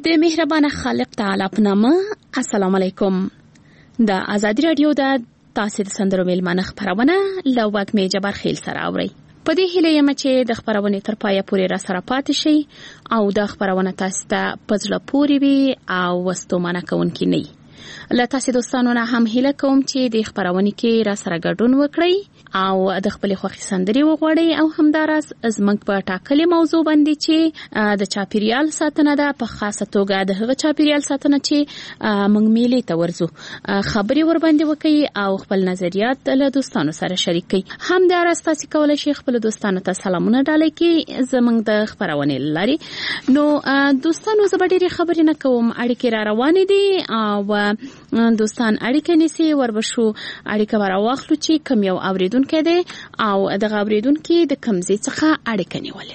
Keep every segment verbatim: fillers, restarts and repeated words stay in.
د مهربانه خالق تعالی په نامه. السلام علیکم. د ازادي رادیو د تاسو د سندرو میلمانه خبرونه لوګ می جبر خیل سره اوري. په دې هیله یم چې د خبرونې تر پایه پورې را سره پاتې شي او د خبرونه تاسو ته پزړه پوري وي او وستومنه کوونکی نه. له تاسو دوستانو نه هم هیله کوم چې د خبرونې کې را سره ګډون وکړئ او د خپل خوښي سندري وغوړئ او همدارس زمنګ په ټاکلي موضوع باندې چې د چاپیریال ساتنه ده، په خاصه توګه د هغه چاپیریال ساتنه چې موږ میلې ته ورځو، خبري ور باندې وکړئ او خپل نظریات له دوستانو سره شریک کړئ. همدارس تاسو کولای شئ خپل دوستانو ته سلامونه ډالۍ کړئ زمنګ د خبرونې لاري. نو دوستانو زه به ډېرې خبرې نه کوم، اړیکې را روانې دي او دوستان اړیکه نیسي وربشو اړیکه ورواخلو چې کوم یو اوریدونکو دی او د اوریدونکو د کمزې څخه اړیکه نیولې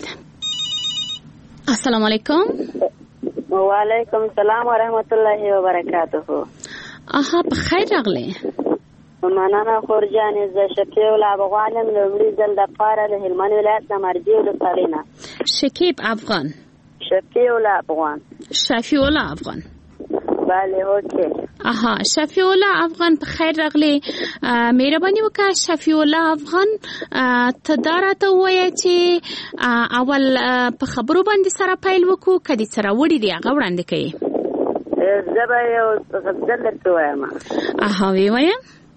ده. السلام علیکم. وعلیکم السلام ورحمت الله وبرکاته. اها په خیر راغلی. مننه خورجان ز شکیب الافغان لومړي ځل د پاره د هلمند ولایت د مرجی ولسوالۍ نه. شکیب افغان. شکیب الافغان. شفیع الله افغان. بله اوکې. اها شفیع الله افغان په خیر راغلی. مهرباني وکړه شفیع الله افغان ته دا راته ووایه چې اول په خبرو باندې سره پیل وکړو، که دې سره وړي دي هغه وړاندې کوي. زه به یو غزل درته ووایم. اها ویې وایه.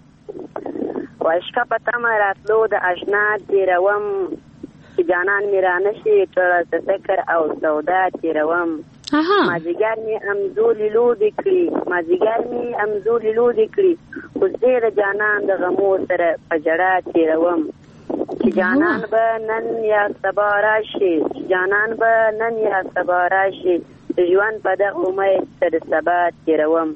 واشکه په تمه راتلو د اشنا تېروم چې جانان مې رانشي ټوله فکر او سودا تېروم. مازیګر مې امزولې لوبې کړي مازیګر مې امزولې لوبې کړي خو زه د جانان د غمو سره په ژړا تېروم چې جانان به نن یا سبا راشي چې جانان به نن یا سبا راشي د ژوند په دغه امید تر سبا تېروم.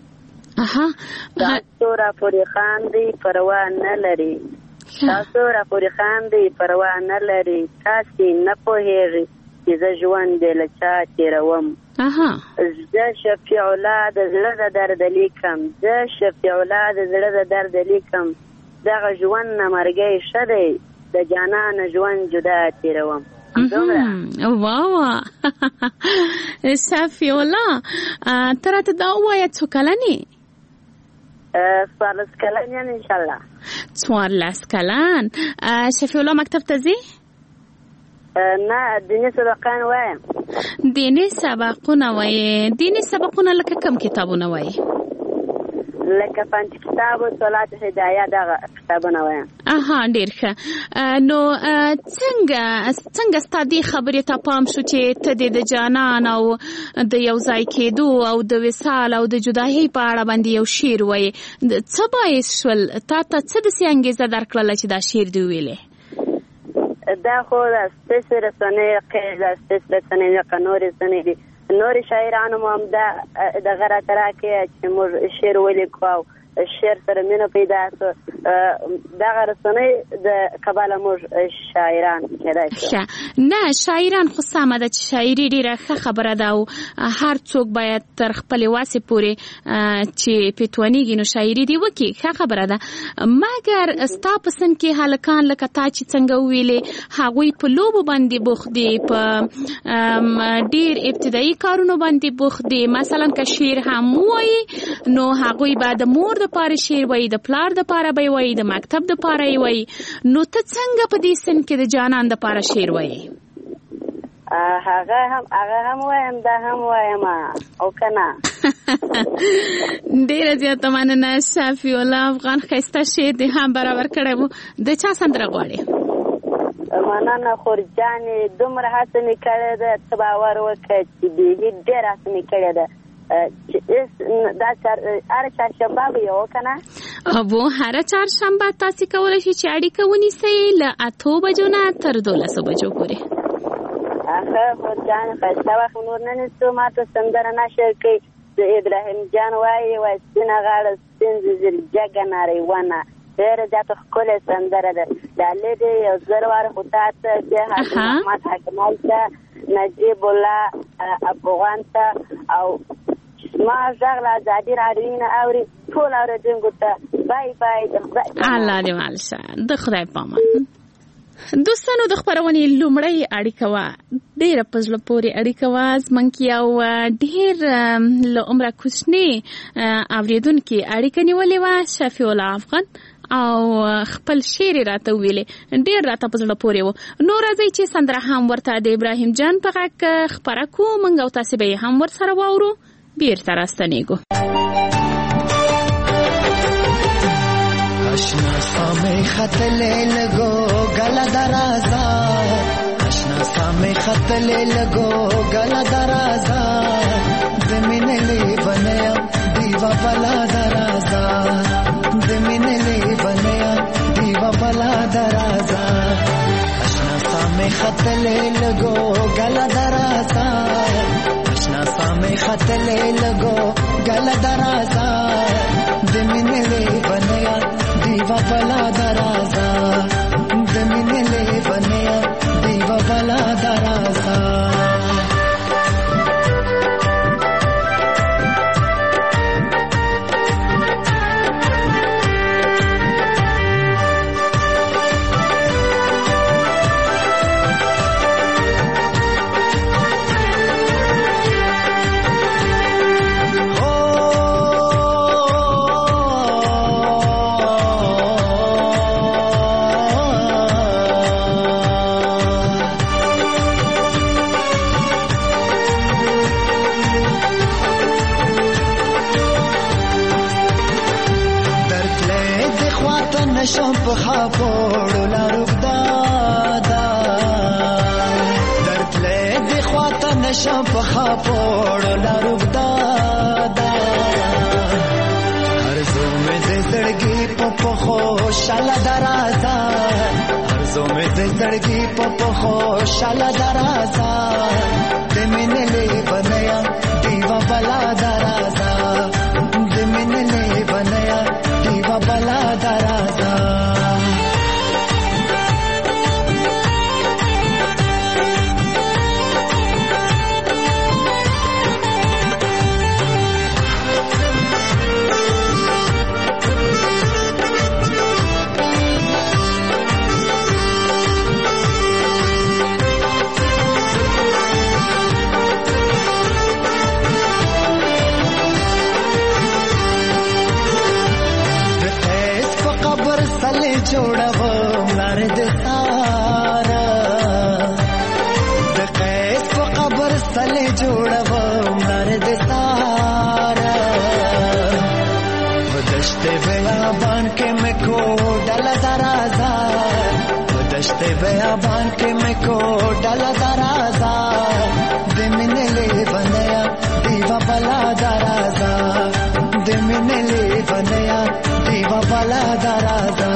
تاسو را پورې خاندئ پروا نه لري تاسو را پورې خاندئ پروا نه لري تاسې نه پوهېږئ چې زه ژوند له چا تېروم. زه شفیع الله د زړه د درد لیکم زه شفیع الله د زړه د درد لیکم دغه ژوند نه مرګی ښه دی د جانان ژوند جدا تېروم. واو شفیع الله ته راته دا ووایه څو کلن یې؟ څوارلس کلن یم انشاءالله. څوارلس کلن. شفیع الله مکتب ته ځې؟ نه دیني سبقان وایم. دیني سبقونه وایې؟ دیني سبقونه لکه کم کتابونه وایې؟ لکه پنځه کتاب او صلات هدايه دغه کتابونه وایم. اها ډېر ښه. نو څنګه څنګه ستا دې خبرې ته پام شو چې ته د جانان او د یو ځای کېدو او د وصال او د جدایۍ په اړه باندې یو شعر وایې؟ څه باعث شول تا ته څه داسې انګېزه درکړله چې دا شعر دې وویلې؟ دا خو د سپیس رسنۍ قید د سپیس رسنۍ لکه نورې رسنۍ دي نورې شاعرانو مو هم دا دغه راته راکړی چې موږ شعر ولیکو او شعر سره مینه پیدا شوه. دغه رسنۍ د کبله موږ شاعران کېدای شو. نه شاعران خو سمه ده چې شاعري ډېره ښه خبره ده او هر څوک باید تر خپلې وسې پورې چې پیتونیږي نو شاعري دې وکړي، ښه خبره ده. مګر ستا په سن کې هلکان لکه تا چې څنګه وویلې هغوی په لوبو باندې بوخت دي، په ډېر ابتدایي کارونو باندې بوخت دي. مثلا که شعر هم ووایي نو هغوی به د مور د پاره شعر وایي، د پلار د پاره به یې وایي، د مکتب د پاره یې وایي. نو ته څنګه په دې سن کې د جانان د پاره شعر وایي؟ هغه هم هغه هم وایم دا هم وایم او که نه. ډېره زیاته مننه شفیع الله افغان. ښایسته شعر دې هم برابر کړی و. د چا سندره غواړې؟ مننه خورجانې دومره هڅه مې کړې ده ته باور وکړه چې بیخي ډېره هڅه مې کړې ده دا هره چهارشنبه به یې و که نه؟ ابو هره چهارشنبه تاسې کولی شئ چې اړیکه ونیسئ له اتو بجو نه تر دولسو بجو پورې. ښه خورجانې ښایسته وخت نور نه نیسو. ما ته سندره نشر کوي د ابراهیم جان وایي وایي سپینه غاړه سپین ځنځیر جګه ناریوانه ډېره زیاته ښکلې سندره ده. ډالۍ دې یو زر واره خو تا ته بیا حاجي محمد حکمال ته نجیب الله افغان ته او ما غږ له ازادي راډیو نه اوري ټول اورېدونکو ته بای بای. الله دې مال شه. د خدای په امان. دوستانو د خبرونې لومړۍ اړیکه وه ډېر په زړه پورې اړیکه واز منکي او ډېر له عمره کوچني اوریدونکي اړیکه نیولې وه شفیع الله افغان او خپل شعر راته ویلې ډېر راته په زړه پورې و. نو راځئ چې سندره هم ورته د ابراهیم جان په غږ خپره کړو موږ او تاسې به یې هم ورسره واورو. بیرته راستنېږو. اشنا سامې خطلې لګو ګله درازا اشنا سامې خطلې لګو ګله درازا زمين لې بنیا دیوا بلا درازا زمين لې بنیا دیوا بلا درازا اشنا سامې خطلې لګو ګله درازا اشنا سامې خطلې لګو ګله درازا زمين لې بنیا دیوا بلا درازا زمین لے بنیا دیوا بلا درازا نشم په خاپوړو لارو دادا درد لې د خواته نشم په خاپوړو لارو دادا هرزو مې د زړګي په خوشاله درازا هرزو مې د زړګي په خوشاله درازا د مینې لې بنیا دیوا بلا درازا د مینې لې بنیا دیوا بلا درازا جوړوم لار د سارا د قیس په قبر سره جوړوم لار د سارا ودشته بیابان کې مې کو ډل درازا ودشته بیابان کې مې کو ډل درازا د مینې لې بنیا دیوا بلا درازا د مینې لې بنیا دیوا بلا درازا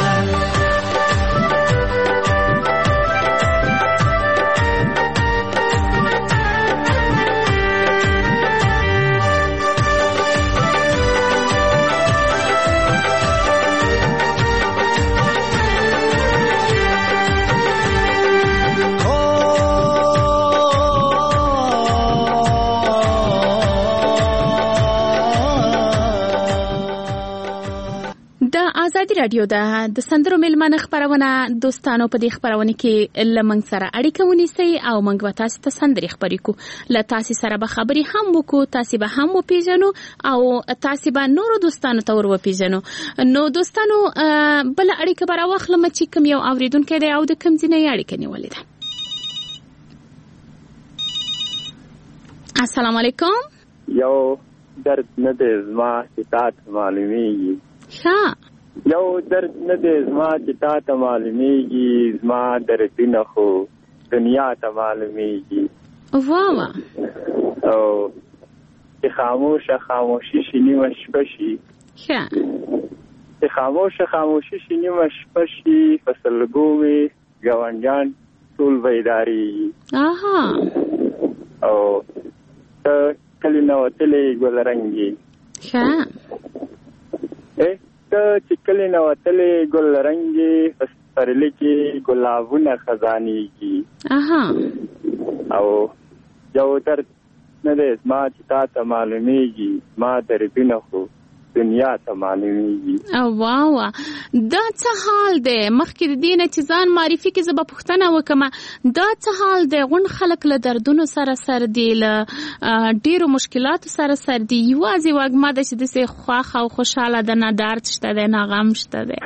ازادي رادیو ده د سندرو ملمنه خبرونه دوستانو په دې خبرونه کې لمنګ سره اړیکه ونیسي او موږ به تاسو ته سندري خبرې کو ل تاسو سره به خبري هم وکړو تاسو به هم وپیژنو او تاسو به نورو دوستانو ته ور وپیژنو. نو دوستانو بل اړیکه برا واخلم چې کوم یو اوریدونکو دی او د کوم ځای اړیکه نیولې ده. السلام علیکم. یو درد نه دی زما چې تاسو معلومیږي ښه یو درد نه دی زما چې تاسو معلومیږي زما دردونه خو دنیا ته معلومیږي واه او چې خاموشه خاموشي شي نیمه شپه شي ښه چې خاموشه خاموشي شي نیمه شپه شي فصلګو وي ګاونډیان ټول بیداري اها او ته کلی نو تلې ګل رنگي ښه ته چې کلی نو تلې ګل رنگي پرلې کې ګلابونه خزانيږي اها او یو درد نه دی زما چې تاسو معلومیږي ما دردونه خو دنیا ته معلومیږي. او واو دا څه حال دی؟ مخکې د دې نه چې ځان معرفي کې زه به پوښتنه وکړم دا څه حال دی؟ غون خلک له دردونو سره سر دي، له ډیرو مشکلاتو سره سر دي، یوازې وږمه ده چې داسې خوښ او خوشحاله ده، نه درد شته دی نه غم شته دی.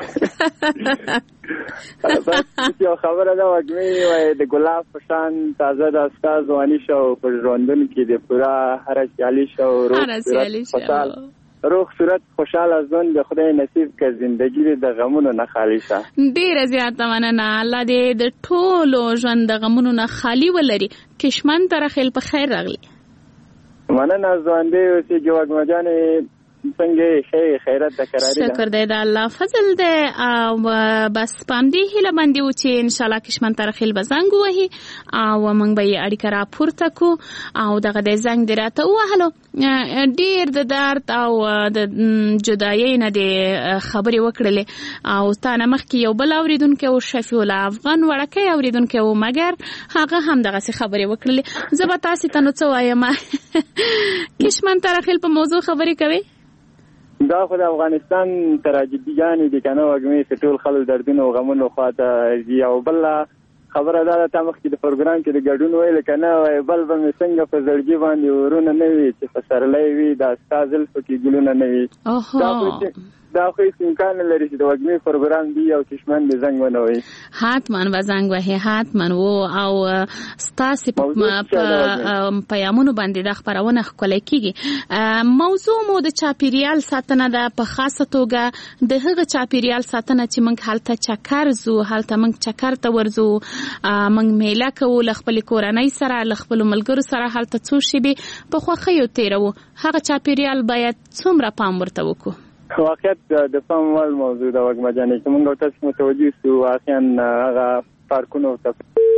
بس یو خبره ده وږمې وایي د ګلاب په شان تازه ده ستا ځواني شه او په ژوندون کې د پوره هره سیالي شه او روغ صورت خوشحاله ژوند د خدای نصیب که زندګي د غمونو نه خالي شه. ډېره زیاته مننه. الله دې د ټولو ژوند د غمونو نه خالي ولري. کشمن ترخیل په خیر راغلی. مننه ژوندی اوسېږي وږمه جانې، څنګه شي خیرات د قراری ده. شکر دی د الله فضل دی. او بس پام دی هله باندې و چې ان شاء الله کشمن ترخیل به زنګ وهي او موږ به یې اړیکه را پورته کو او دغه د زنګ دی راته وهلو. ډیر د درد او د جدایۍ نه د خبرې وکړلې او تا نه مخکې یو بل اوریدونکی او شفیع الله افغان وړکی اوریدونکی و مګر هغه هم دغسې خبرې وکړلې. زه به تاسې ته نو څه وایم کشمن ترخیل په موضوع خبرې کوي؟ دا خو د افغانستان تراجیدیانې دي که نه وږمې چې ټول خلک دردونه او غمونو خواته ځي. او بله خبره دا ده تا مخکې د پروګرام کې د ګډون ویل که نه وایي بل به مې څنګه په زړګي باندې ورونه نه وي چې په سرلی وي دا ستا زلفو کې ګلونه نه وي. دا خو هیڅ امکان نه لري چې د وږمې پروګرام دی او کشمن دې زنګ ونه وهي. حتما به زنګ وهي حتما و او ستاسې په پیامونو باندې دا خپرونه ښکلی کېږي. موضوع مو د چاپیریال ساتنه ده، په خاصه توګه د هغه چاپیریال ساتنه چې موږ هلته چکر ځو، هلته موږ چکر ته ورځو، موږ میله کوو له خپلې کورنۍ سره له خپلو ملګرو سره هلته څو شېبې په خوښیو تېروو. هغه چاپیریال باید څومره پام ورته وکړو؟ واقعیت د پام وړ موضوع ده وږمه جانې چې موږ او تاسو متوجه سو واقعا هغه پارکونو ته.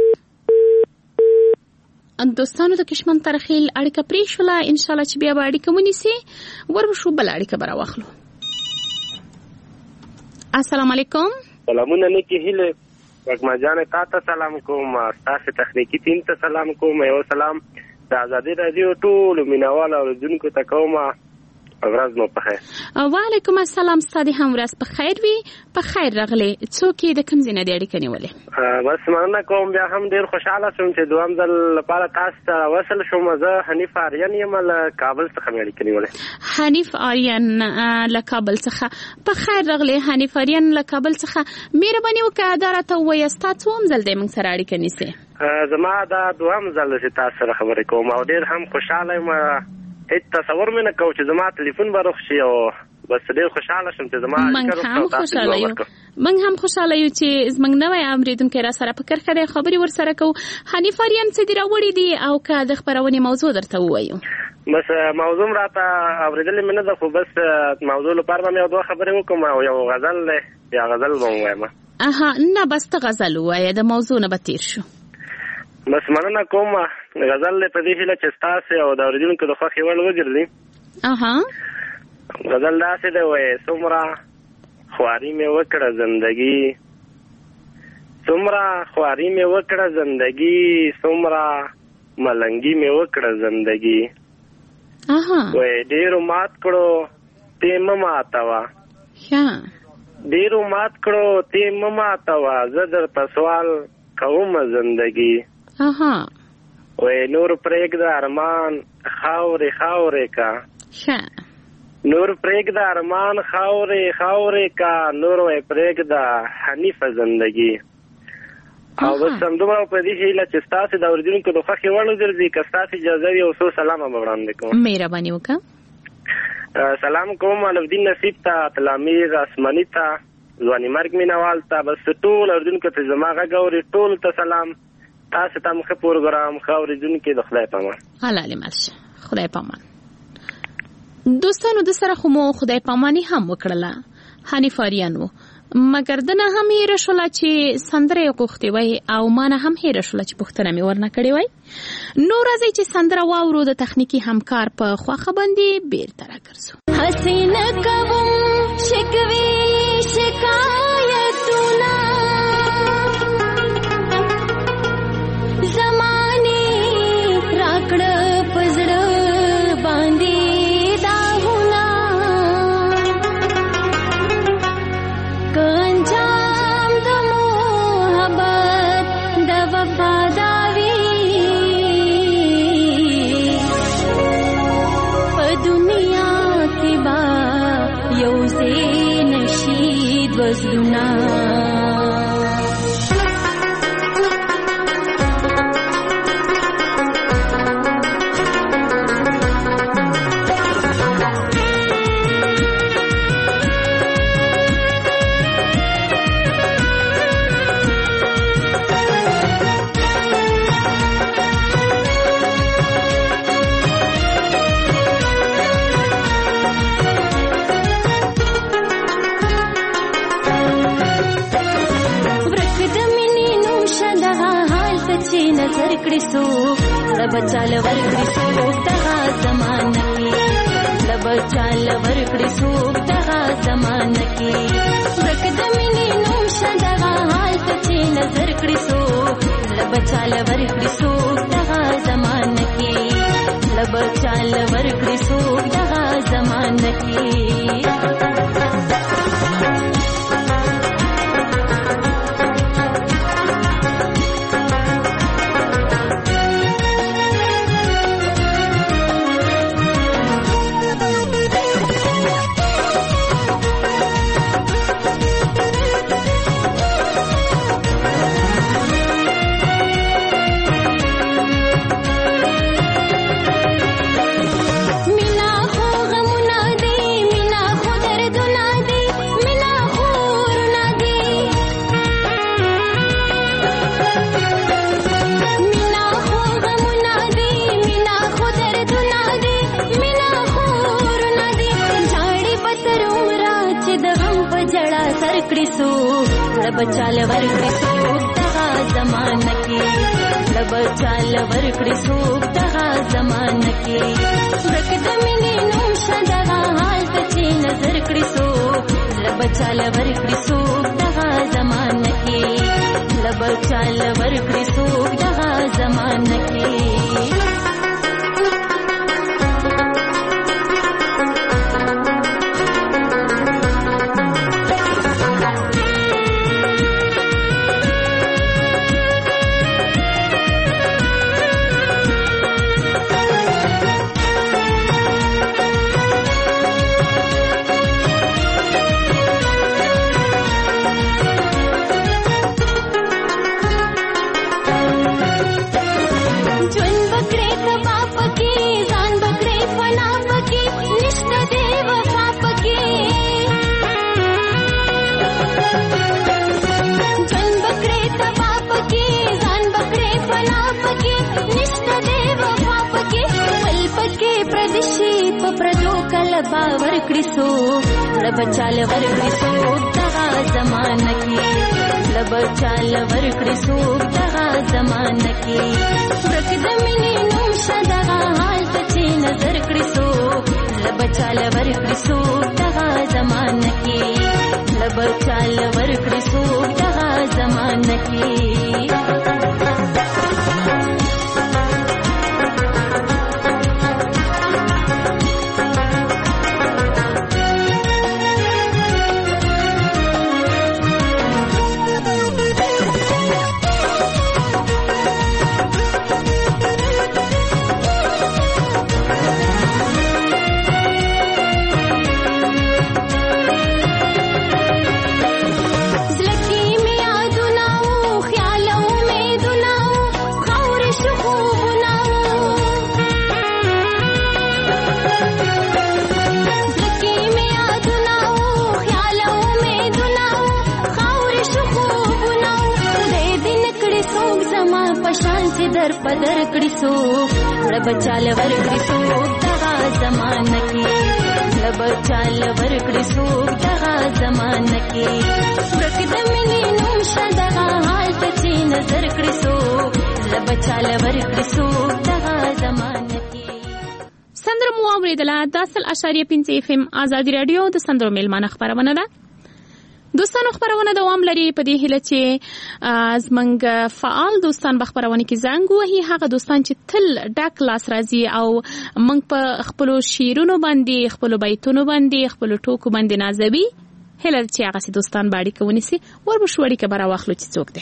دوستانو د کشمن ترخیل اړیکه پرې شوله، انشاءالله چې بیا به اړیکه ونیسي ورشو بل اړیکه به راواخلو. السلام علیکم. سلامونه نیکې هیلې وږمه جانې تا ته سلام کوم، ستاسې تخنیکي ټیم ته سلام کوم، یو سلام د ازادي راډیو ټولو مینهوالو اورېدونکو ته کوم. ورځ مو په خیر. وعلیکم السلام. ستاسو هم ورځ په خیر وي. په خیر راغلی. څوک د کوم ځای نه د اړیکې نیولې؟ بس مننه کوم. بیا هم ډېر خوشحاله شوم چې دوهم ځل لپاره تاسو ته راوصل شوم. زه حنیف آریان یم له کابل څخه مې اړیکه نیولې. حنیف آریان له کابل څخه په خیر راغلی. حنیف آریان له کابل څخه مهرباني وکړه دا راته ووایه ستا څوم ځل دی موږ سره اړیکه نیسې؟ زما دا دوهم ځل چې تاسو سره خبرې کوم او ډېر هم خوشحاله یم. هیڅ تصور مې نه کوم چې زما ټلیفون به روغ شي او بس ډېر خوشحاله شم چې زما موږ هم خوشحاله یو موږ هم خوشحاله یو چې زموږ نوی اورېدونکی را سره په کرښه دی، خبرې ورسره کوو. حنیف آریان څه دې راوړي دي او که د خپرونې موضوع درته ووایو؟ بس موضوع راته اورېدلې مې نه ده خو بس موضوع لپاره به مې یو دوه خبرې وکړم او یو غزل دی یا غزل به ووایم. اها نه بس ته غزل ووایه، د موضوع نه به تېر شو. بس مننه کوم. غزل په دې هیله چې ستاسې او د اورېدونکو د خوښې وړ وګرځي. اها غزل داسې دی وایي: څومره خواري مې وکړه زندګي، څومره خواري مې وکړه زندګي، څومره ملنګي مې وکړه زندګي. اها وایي ډېرو مات کړو ته مه ماتوه، ډېرو مات کړو ته مه ماتوه، زه درته سوال کوم زندګي. اها وای نور پرېږده ارمان خاورې خاورې کا، نور پرېږده ارمان خاورې خاورې کا، نور وای پرېږده حنیفه زندګي. او بس همدومره په دې هیله چې ستاسې د اورېدونکو د خوښې وړ وګرځي. که ستاسې اجازه وي یو څو سلامه به وړاندې کوم. مهرباني وکړه. سلام کوم علوالدین نصیب ته، تلامیر اسماني ته، ځواني مرګ مینوال ته، بس ټول اورېدونکو ته زما غږ اوري ټولو ته سلام. تاسو ته مخه پروګرام ښه اورېدونکي د خدای پامان. الله دې مرشه. خدای پامان. دوستانو د سره خو مو خدای پاماني هم وکړله. حنیف آریان و مګر دنه هم هېره شوله چې سندره یې غوښتې وی او ما نه هم هېره شوله چې پوښتنه مې ورنه کړې وی. نو راځئ چې سندره واورو. د تخنیکي همکار په خواښه باندې بیرته راګرځو. حسینه کوم شکوي شکایتونه زمانه راکړه پزړه باندې داغونه ورکړې څوک لب چال ورکړې څوک دغه زمانه کې لب چال ورکړې څوک دغه زمانه کې ورک د مینې نوم شه دغه حال ته چې نظر کړې څوک لب چال ورکړې څوک دغه زمانه کې لب چال ورکړې څوک دغه زمانه کې لب چال ورکړې څوک دغه زمانه کې لب چال ورکړې څوک دغه زمانه کې ورک د مینې نوم شه دغه حال ته چې نظر کړې څوک لب چال ورکړې څوک دغه زمانه کې لب چال ورکړې څوک دغه زمانه کې باور کړی څوک لب چال ورکړی څوک دغه زمانه کې لب چال ورکړی څوک دغه زمانه کې ورک د مینې نوم شه دغه حال ته چې نظر کړی څوک لب چال ورکړی څوک دغه زمانه کې لب چال ورکړی څوک دغه زمانه کې در پدر کړی څوک لب چال ورکړی څوک دغه زمانه کې لب چال ورکړی څوک دغه زمانه کې ورک د مینې نوم شه دغه حال ته چې نظر کړی څوک لب چال ورکړی څوک دغه زمانه کې سندره مو اوریدله د اصل اشاریه پنځه اف ام آزادي رادیو د سندرو میلمانه خبرونه ده دوستانو خبرونه دوام لري په دې هیله چې زمنګ فعال دوستان به خبرونه کې زنګ وهي هغه دوستان چې تل ډک لاس راځي او موږ په خپل شیرونو باندې خپل بیتونو باندې خپل ټوکو باندې نازوي هیله چې هغه سي دوستان باندې کوونی سي ور بشوړي کې برا واخلو چې څوک دی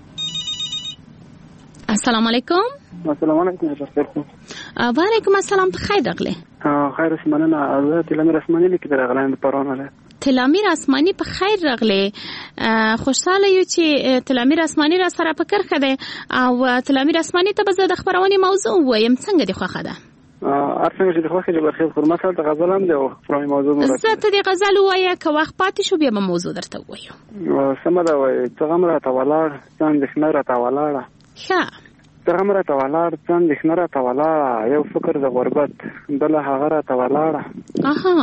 السلام علیکم السلام علیکم وعلیکم السلام په خیر راغله خیر اسمانه زه تلامیر اسماني لیکل راغلایم په پرونه تلامیر اسماني په خیر راغله خوشاله یو چې تلامیر اسماني را سره فکر کړه او تلامیر اسماني ته به د خبرونې موضوع وایم څنګه دی خوخه ده ارڅنګ چې د خوخه د برخې فرمه سره د غزل هم دی او خبرونې موضوع مرسته زه ته د غزل وایې که وخت پاتې شو بیا به موضوع درته وایو سم ده وای څنګه را تاولار څنګه ښه را تاولار ښه څنګه را تاولار څنګه ښه را تاولار یو فکر د غربت بل هغه را تاولار اها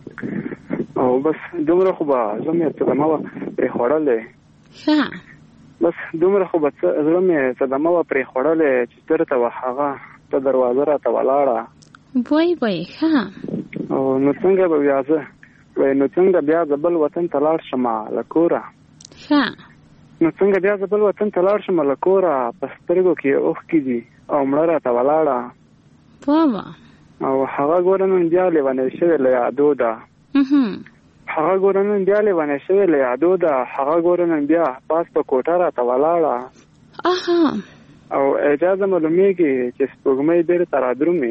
او بس دومره خو به زموږ ته ما په خورلې ښه بس دومره خو به زړه مې صدمه وه پرې خوړلې چې چېرته وه هغه ته دروازه راته ولاړه. وای وای ښه. او نو څنګه به بیا زه وای نو څنګه بیا زه بل وطن ته لاړ شم له کوره. ښه. نو څنګه بیا زه بل وطن ته لاړ شم له کوره، په سترګو کې اوښکې دي او مړه راته ولاړه. واه او هغه ګوره نن بیا لیونۍ شوې له یادو ده. هغه ګوره نن بیا لیونۍ شوې له یادو ده. هغه ګوره نن بیا پاس په کوټه راته ولاړه. او اجازه معلومیږي چې سپوږمۍ بیرته رادرومي.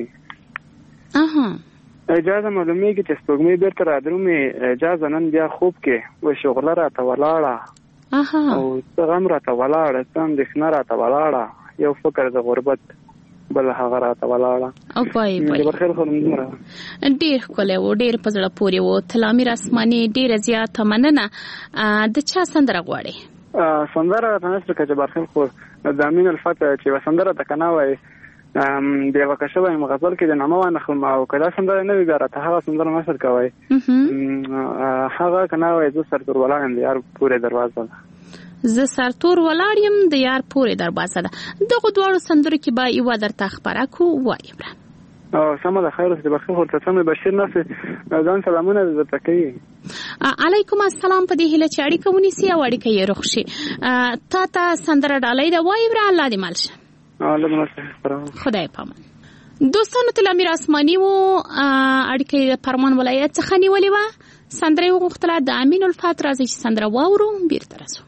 اجازه معلومیږي چې سپوږمۍ بیرته رادرومي. اجازه نن بیا خوب کې و شغله راته ولاړه. او څه غم راته ولاړه، څه اندېښنه راته ولاړه، یو فکر د غربت بل هغه راته ولاړه. ډېر ښکلی و، ډېر په زړه پورې و. تلامیر اسماني ډېره زیاته مننه. د چا سندره غواړې؟ سندره راته نشته که جبار خیل خو د امین الفتح چې یوه سندره ته که نه وایي د یوه که شوی یم غزل کې د نامه وانخلم، او که دا سندره نه وي بیا راته هغه سندره نشر کوی. هغه که نه وایي زه سرتور ولاړ یم د یار پورې دروازه ده. زه سرتور ولاړ یم د یار پورې دروازه ده. دغو دواړو سندرو کې به یوه درته خپره کړو، وایې مړه. او سمه ده، خیر اوسې. جبار خیل ورته سمې بشیر نصر ځان سلامونه درته کوي. علیکم السلام. په دې هیله چې اړیکه ونیسي او اړیکه یې روغ شي. تا ته سندره ډالۍ ده، وایې مړه. الله دې مل شه. خدای پامان. دوستانو تلامیر اسماني و اړیکه فرمان ولایت څخه نیولې وه. سندره یې وغوښتله د امین الفتح. راځئ چې سندره واورو، بیرته راځو.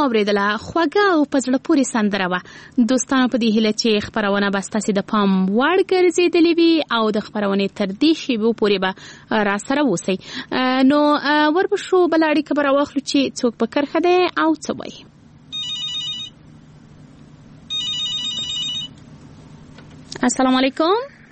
واوریدله خوږه او په زړه پورې سندره وه. دوستانو په دې هیله چې خپرونه به ستاسې د پام وړ ګرځېدلې وي او د خپرونې تر دې شیبو پورې به راسره اوسئ. نو وربشو بله اړیکه به راواخلو چې څوک په کرښه دی او څه وایي. السلام علیکم.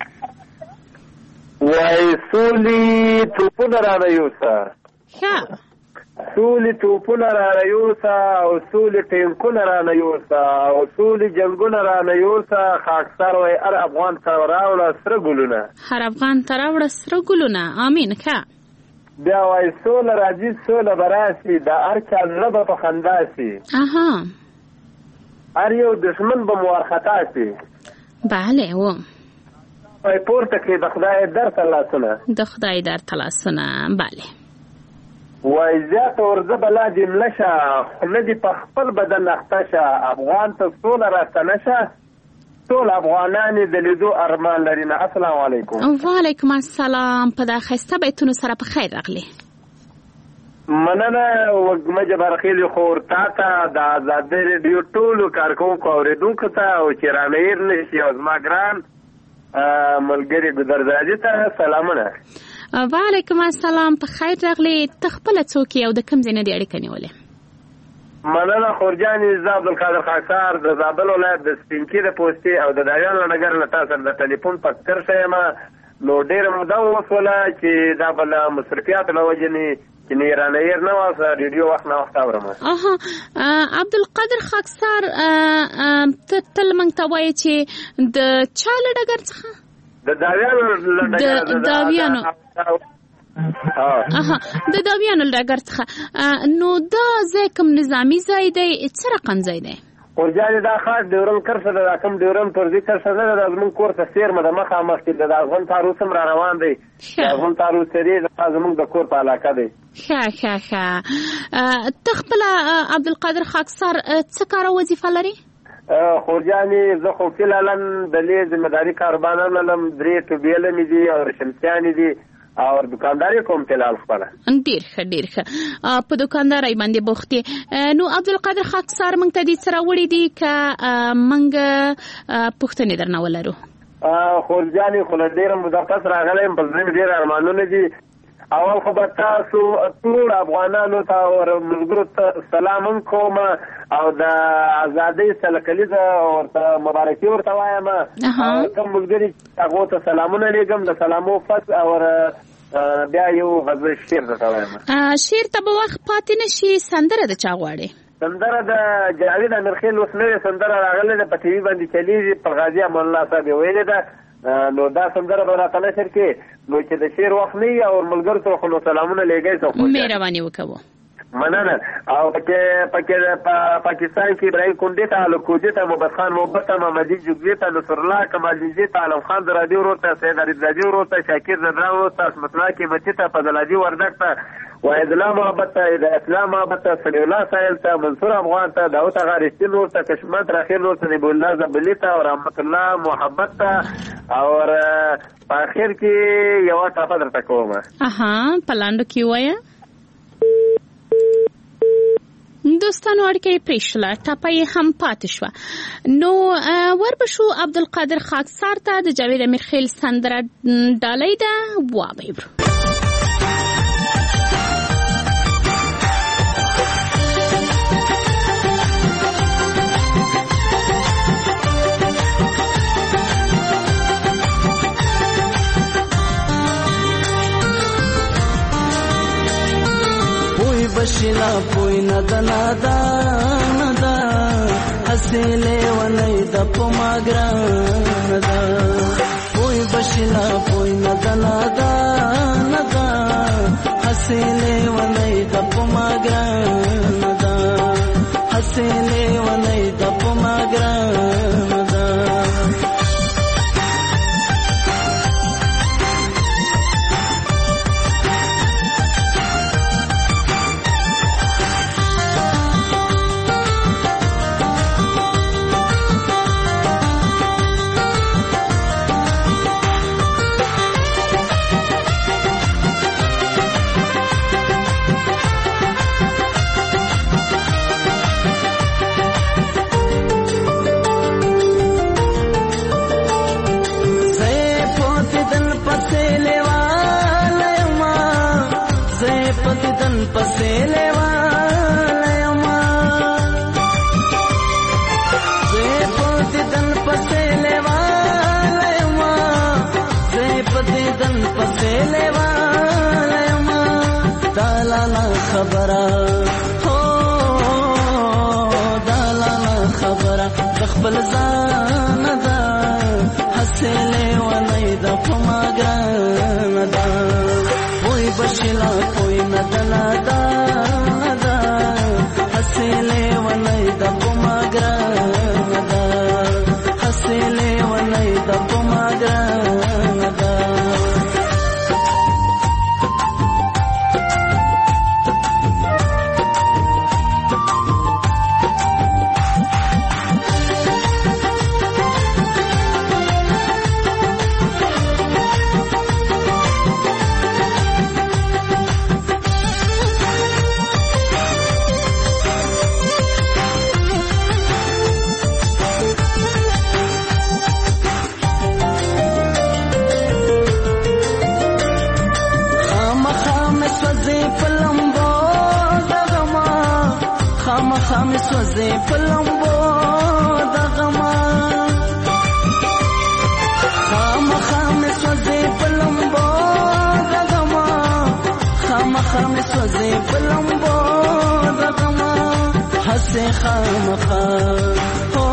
وای سولې توپونه رانه یوسه ښه سولې توپونه رانه یوسه او سولې ټینکونه رانه یوسه او سولې جنګونه رانه یوسه خاکسار وای هر افغان ته راوړه سره ګلونه هر افغان ته راوړه سره ګلونه. امین. ښه بیا وای سوله راځي سوله به راشي د هر چا زړه به په خندا شي. اها هر یو دښمن به مو وارخطا شي. بله و وای پورته کړي د خدای درته لاسونه د خدای درته لاسونه. بله وای زیاته ورځه به لا دې مړه شه خوله دې په خپل بدن اخته شه افغان ته سوله راستنه شه ټول افغانان د لیدو ارمان لري. نه السلام علیکم. وعلیکم السلام. په دا ښایسته بیتونو سره په خیر راغلی. مننه وږمه جبارخیل خور تا ته د ازادۍ رادیو ټولو کارکوونکو اورېدونکو ته او چې رانه هېر نه شي او زما ګران ملګري ګودرزادي ته سلامونه. وعلیکم السلام. په خیر راغلی. ته خپله څوک یې او د کوم ځای نه دې اړیکه نیولې؟ مننه خورجانې زه عبدالقادر خاکسار د زابل ولایت د سپینکي د پوستې او د دایان له ډګر له تا سره د ټلیفون په کرښه یم. نو ډېره موده وشوله چې دا به له مصرفیاتو له وجې نه چې نه یې رانه هېر نه وه ریډیو وخت نه وخت اورم. اها عبدالقادر خاکسار ته تل موږ ته وایې چې د چا له ډګر څخه؟ د داویانو له ډګر د داویانو اها د داویانو له ډګر څخه. نو دا ځای کوم نظامي ځای دی؟ څه رقم ځای دی؟ خورجانې دا خاص ډیورن کرښه ده. دا کوم ډیورن پرځي کرښه نه ده. دا زموږ کور ته څېرمه د مخامخ چې د افغان تاروس هم را روان دی. د افغان تاروس سرې دا زموږ د کور په علاقه دی. ښه ښه ښه. ته خپله عبدالقادر خاکسار څه کار او وظیفه لرې؟ خورجانې زه خو فعلا د لې ذمهداري کاروباران لرم. درې ټوبیله مې دي او شمسیانې دي او دکانداري کوم فلحال خپله. ډېر ښه ډېر ښه. په دکاندارۍ باندې بوخت یې. نو عبدالقادر خاکسار موږ ته دې څه راوړي دي که موږ پوښتنې درنه ولرو؟ خورجانې خو له ډېره موده پس راغلی یم. په زړه مې ډېر ارمانونه دي. اول خو به تاسو ټول افغانانو ته او ملګرو ته سلام هم کوم او د ازادۍ سله کلیزه ورته مبارکي ورته وایم. کوم ملګري هغو ته سلامونه لیږم. د سلامو پس او بیا یو غزل شعر درته وایم. شعر ته به وخت پاتې نه شي. سندره د چا غواړې؟ سندره د جاوید امیرخیل اوس نوې سندره راغلې ده په ټي وي باندې چلیږي. پر غازي امان الله صاحب یې ویلې ده. نو دا سندره به راته نشر کې نو چې د شعر وخت نه وي او ملګرو ته خو نو سلامونه لیږئ. مهرباني وکړو. مننه. او پکې پکې پاکستان کې ابراهیم کونډې ته الکوجي ته محمد خان محبت ته محمدي جوګي ته نصر الله کمالجي ته عالم خان درادي ورو ته سید عارف زادي ورو ته شاکر زدرا ورو ته اسمت الله قیمتي ته فضل عدي وردک ته وحید الله محبت ته د اسلام محبت ته سلی الله سایل ته منصور افغان ته داود غارستین ورو ته کشمت راخیل ورو ته نبی الله زبلی ته او رحمت الله محبت ته او په اخر کې یو ټاپه درته کوم. اها پلاندو کې وایه دوستانو اړیکه یې پرېښله. ټاپه یې هم پاتې شوه. نو وربشو عبدالقادر خاکسار ته د جاوید امیرخیل سندره ډالۍ ده. وابهیبرو بشنا پوی ندا ندا ندا حسیلے ونی د پما ګران دا پوی بشنا پوی ندا ندا ندا حسیلے ونی د پما ګران دا حسیلے ونی د پما ګران دا پدیدن پسې لیواله یما زه پدیدن پسې لیواله یما زه پدیدن پسې لیواله یما دالانا خبره هو دالانا خبره خپل ځان دا حسله ولې د پماګان دا وای بشلا کوئی ندلا دا دا حسله ولې د پماګان دا حسله ولې د پماګان دا خامس وزې پلمبو دغما خام خامس وزې پلمبو دغما خام خامس وزې پلمبو دغما حسې خام خام هو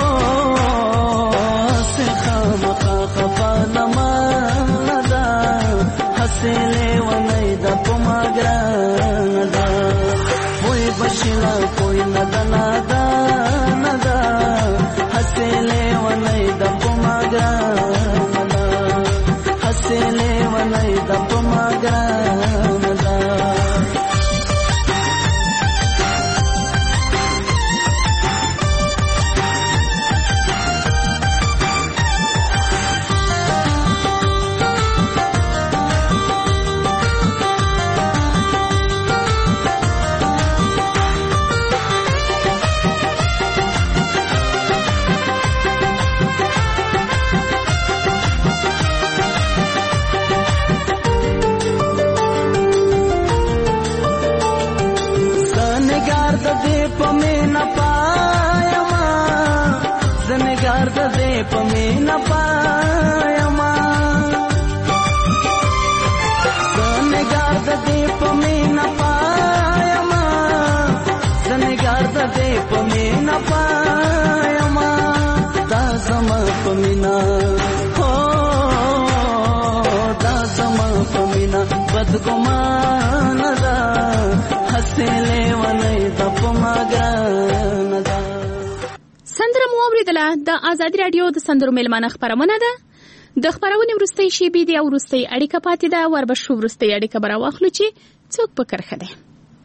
حسې خام خام خفانما دا حسې لیونې د پماګران دا بشلا کوئی ندا ندا ندا حسله ونای د پماګا ندا حسله ونای د پماګا ندا پمینا پایما سنگار د دې پمینا پایما سنگار د دې پمینا پایما دا زما پمینا هو دا زما پمینا بدګمان دا حسله ونې د پماګان دا سندره مو اوریدله. د آزادي رادیو د سندرو میلمانه خپرونه ده. د خپرونې وروستۍ شیبې دي او وروستۍ اړیکه پاتې ده. وربشو وروستۍ اړیکه به راواخلو چې څوک په کرښه دی.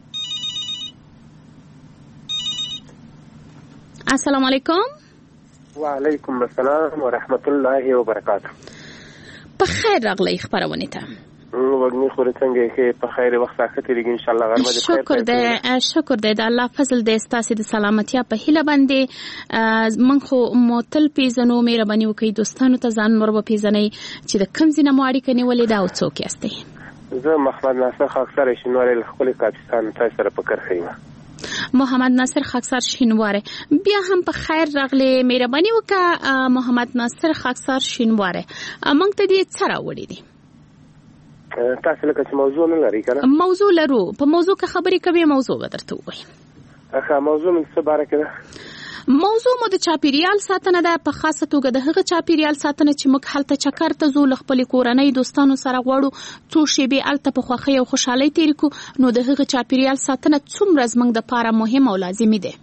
السلام علیکم. وعلیکم السلام ورحمت الله وبرکاته. په خیر راغلی خپرونې ته. وګنی خوري څنګه کې په خیر وخت ساکته لګي ان شاء الله غرمه دې شکر دې شکر دې د الله فضل دې ستاسو د سلامتیا په هیله باندې من خو موتل پیزنو مهرباني وکي دوستانو ته ځان مرو پیزنې چې د کم زینه مو اړیکه نیولې دا او څوک یاستئ. زه محمد ناصر خاکسار شینواري خپل پاکستان تاسو سره په کرخېما. محمد ناصر خاکسار شینواره بیا هم په خیر راغلی. مهرباني وکړه محمد ناصر خاکسار شینواره موږ ته دې څه راوړي دي؟ تاسو لکه چې موضوع نه لري کنه؟ موضوع لرو. په موضوع کې خبرې کوي. موضوع به درته ووایم. اخا موضوع من څه باره کې ده؟ موضوع مو د چاپیریال ساتنه ده. په خاصه توګه د هغه چاپیریال ساتنه چې موږ هلته چکر ته ځو له خپلې کورنۍ دوستانو سره غواړو څو شېبې هلته په خوښۍ او خوشحالۍ تېرې کړو. نو د هغه چاپیریال ساتنه څومره زموږ دپاره مهم او لازمي دی؟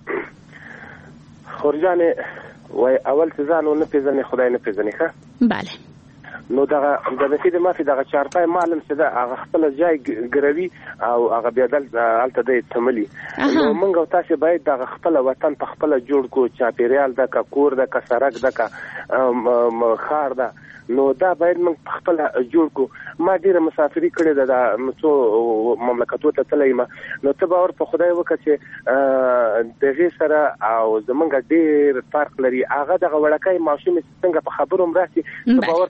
خورجانې وای اول چې ځان ونه پېژنې خدای نه پېژنې ښه. بله. نو دغه د نفي د مافي دغه چارپای معلم څه ده هغه خپل ځای ګروي او هغه بیا دلته الته د تملي. نو موږ تاسو باید دغه خپل وطن په خپل جوړ کو. چاپیریال د کا کور د کا سړک د کا خار ده. نو دا باید موږ خپل جوړ کو. ما ډیره مسافری کړې ده د څو مملکتونو ته تللی ما. نو ته باور په خدای وکړه چې دغه سره او زمونږ ډیر فرق لري. هغه دغه وړکای ماشوم څنګه په خبرو مراسي ته باور په خدای وکړه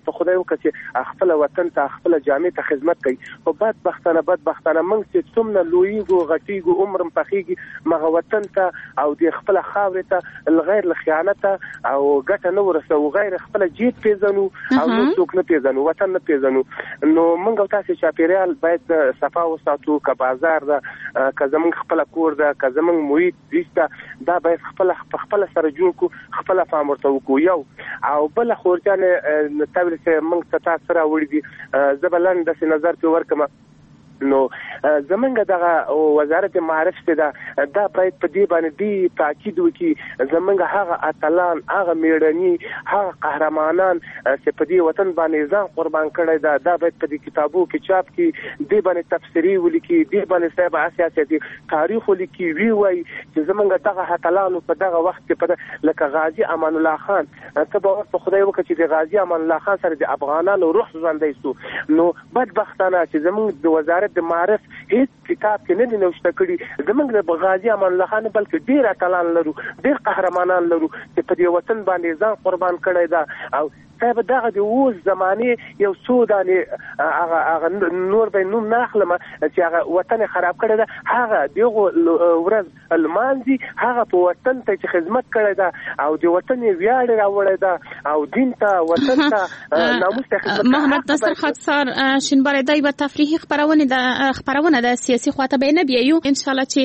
وکړي خپل وطن ته خپل جامع ته خدمت کوي. خو بدبختانه بدبختانه موږ چې څومره لویږو غټیږو عمر مپخیږي مغه وطن ته او د خپل خاورې ته الغیر لخیانت او ګټه نه ورسو غیر خپل جیب پیژنو او نو څوک نه پیژنو وطن نه پیژنو. نو موږ تاسو چاپیریال باید صفا وساتو که بازار ده که زمونږ خپل کور ده که زمونږ محیط دیسته دا باید خپل خپل سره جوړ کو خپل فهم ورته وکړو. یو او بل خورجانه تابل چې موږ ته تاسو را وړي دي زبلند د نظر په ورکمه نو زمونږ دغه وزارت معارف ته دا دا باید په دې باندې دی تاکید وکړي زمونږ هغه اتلان هغه میړني هغه قهرمانان چې په دې وطن باندې ځان قربان کړی دا دا باید په دې کتابو کې چاپ کړي دې باندې تفسیری ولیکي دې باندې صاحب سیاسي تاریخ ولیکي وی وای چې زمونږ دغه اتلان په دغه وخت کې په لکه غازی امان الله خان ته به په خدای وکړي چې د غازی امان الله خان سره د افغانانو روح ژوندی سو. نو بدبختانه چې زمونږ د وزارت د معارف هیڅ کتاب کې نه دی نوشته کړي زمونږ د غازی امان الله خان بلکې ډیر اتلان لرو ډیر قهرمانان لرو چې په دې وطن باندې ځان قربان کړی دا. او صاحب دغه د اوس زمانه یو څو دانې هغه هغه نور به نوم نه اخلم چې هغه وطن خراب کړی دا هغه دغه ورځ المانزي هغه په وطن ته چې خدمت کړی دا او د وطن ویاړ راوړی دا او دین ته وطن ته ناموس ته خدمت. محمد نصر خاکسار شینباری دای په تفریحي خبرونه د خبرونه د سیاسي خواته به نه بیایو ان شاء الله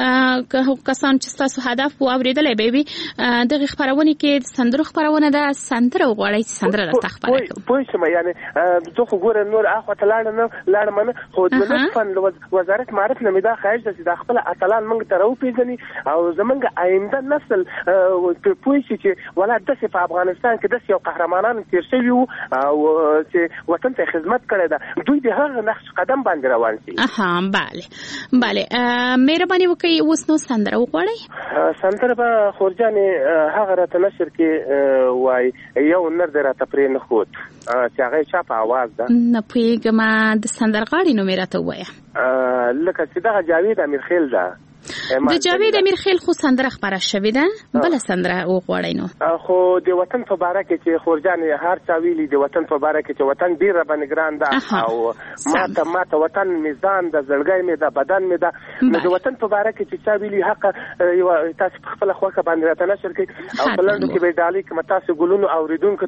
چې کسان چې تاسو هدف او اوریدلې به وي دغه خبرونه کې سندرو خبرونه د سندرو غوړی سندره د تخبره کوم پوه شم یعنی زه خو ګور نور اخو ته لاړ نه لاړ من خو د لطفن وزارت معرفت نه دا خارج د خپل اتلان موږ ته راو پیژني او زمونږ آینده نسل پوه شي چې ولا د په افغانستان کې د یو قهرمانان تیر شوی او چې وطن ته خدمت کړی دا دوی د هغه نقش قدم باندې روان شي. اها bale bale مهرباني وکړئ اوس نو سندره وغواړئ. سندره به خورجانې هغه راته نشر کې وای یو نر در ته پرې نه خود چې هغه چا په आवाज ده نه پیګما د سندرغاړي نو میراته وای لکه چې دا جاوید امیر خیل ده د جاوید امیر خیل خو سندره خبره شوې ده بل سندره وغواړئ نو خو د وطن په باره کې چې خورجان هر چا ویلي د وطن په باره کې چې وطن ډیر باندې ګران ده او ماته ماته وطن میزان د زړګۍ می د بدن می ده نو د وطن په باره کې چې چا ویلي حق یو تاسو خپل خوخه باندې راته نشر کړئ او بلند کې به ډالۍ کوم تاسو ګلونو اوریدونکو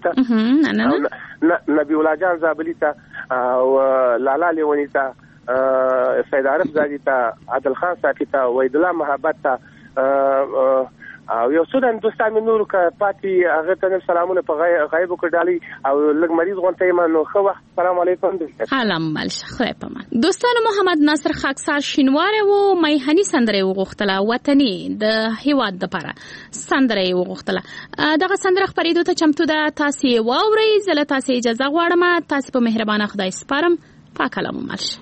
ته نبی الله جان زابلی ته او لالا لیونی ته سید عارف زادی ته عادل خان صافی ته وحید الله محبت ته او یو څو د دوستان مې نور کا پاتې هغه ته سلامونه په غیب وکړالي او لږ مریض غونته ما نو خو وخت السلام علیکم سلام مالشه خو پمان دوستانو محمد ناصر خاکسار شینواره و میهنی سندره وغختله وطني د هیواد د پاره سندره وغختله دغه سندره خبرېدو ته چمتو ده تاسو واوري زله تاسو اجازه غواړم تاسو په مهربانه خدای سپارم پاکلام مالشه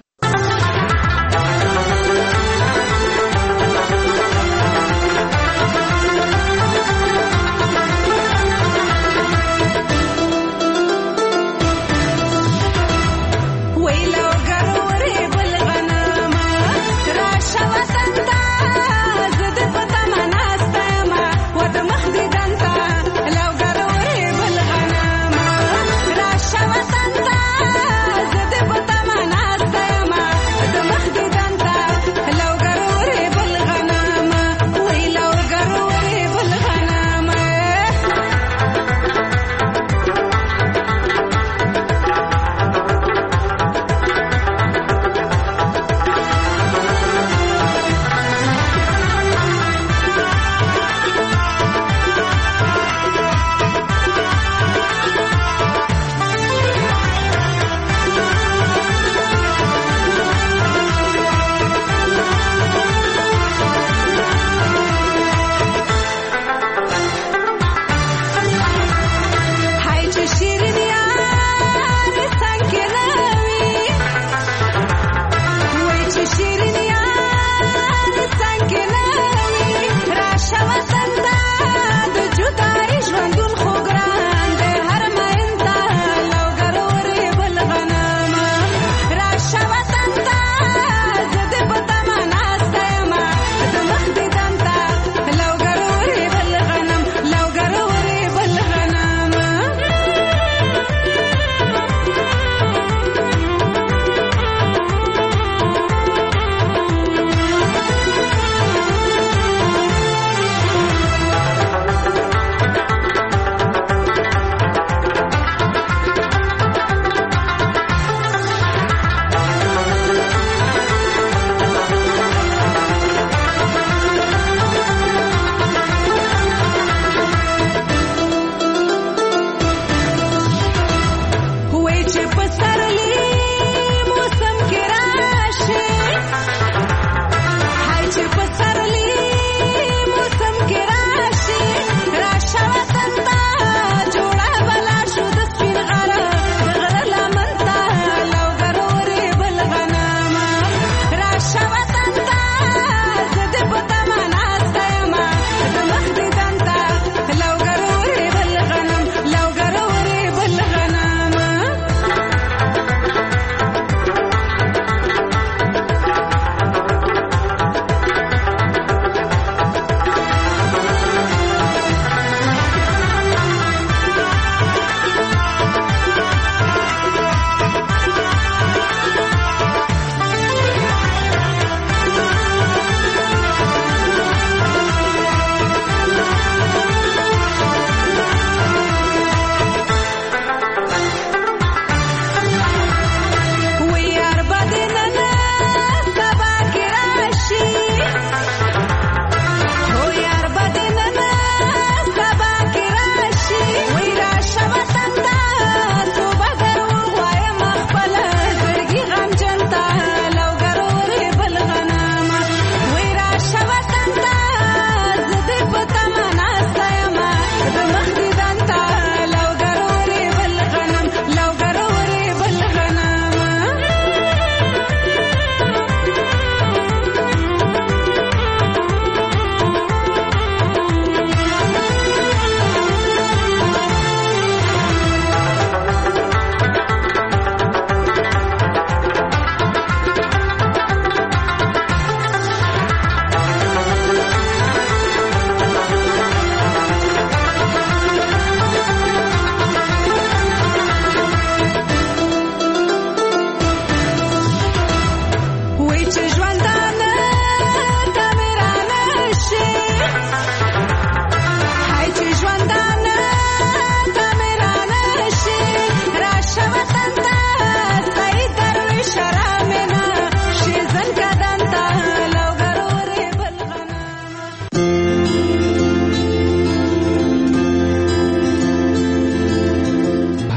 Santa,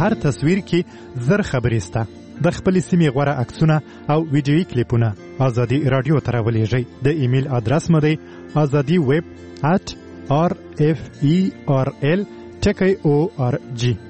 هر تصویر کې زر خبرې سته. د خپل سیمې غوړه عکسونه او ویډیویي کلیپونه ازادي رادیو ته راولېږئ. د ایمیل ادرس مو دی azadi web at r f e r l ټکی او ار جی.